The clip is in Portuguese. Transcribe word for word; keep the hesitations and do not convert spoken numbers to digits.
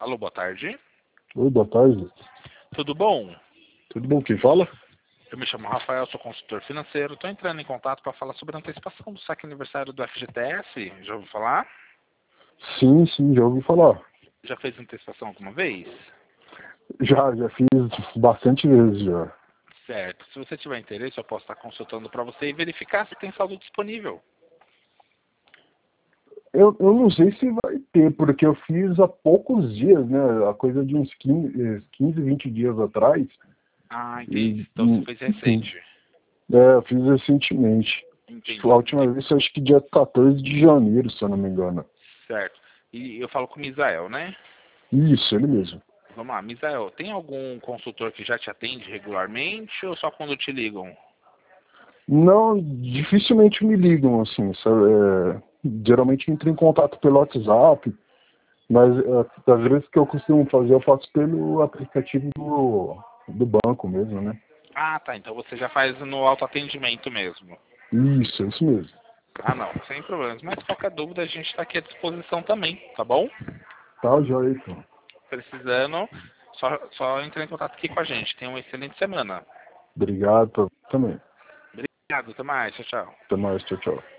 Alô, boa tarde. Oi, boa tarde. Tudo bom? Tudo bom? Quem fala? Eu me chamo Rafael, sou consultor financeiro. Estou entrando em contato para falar sobre a antecipação do saque aniversário do F G T S. Já ouviu falar? Sim, sim, já ouvi falar. Já fez antecipação alguma vez? Já, já fiz bastante vezes já. Certo. Se você tiver interesse, eu posso estar consultando para você e verificar se tem saldo disponível. Eu, eu não sei se vai ter, porque eu fiz há poucos dias, né? A coisa de uns quinze, quinze vinte dias atrás. Ah, entendi. E, Então você fez sim, recente. é, eu fiz recentemente. A Entendi. última vez, acho que dia quatorze de janeiro, se eu não me engano. Certo. E eu falo com o Misael, né? Isso, ele mesmo. Vamos lá, Misael, tem algum consultor que já te atende regularmente ou só quando te ligam? Não, dificilmente me ligam, assim, sabe? É, geralmente entro em contato pelo WhatsApp, mas é, às vezes que eu costumo fazer, eu faço pelo aplicativo do, do banco mesmo, né? Ah, tá. Então você já faz no autoatendimento mesmo. Isso, é isso mesmo. Ah, não, sem problemas. Mas qualquer dúvida a gente está aqui à disposição também, tá bom? Tá, joia, então. Precisando, só, só entre em contato aqui com a gente. Tenha uma excelente semana. Obrigado pra você também. Obrigado, até mais. Tchau, tchau. Até mais, tchau, tchau.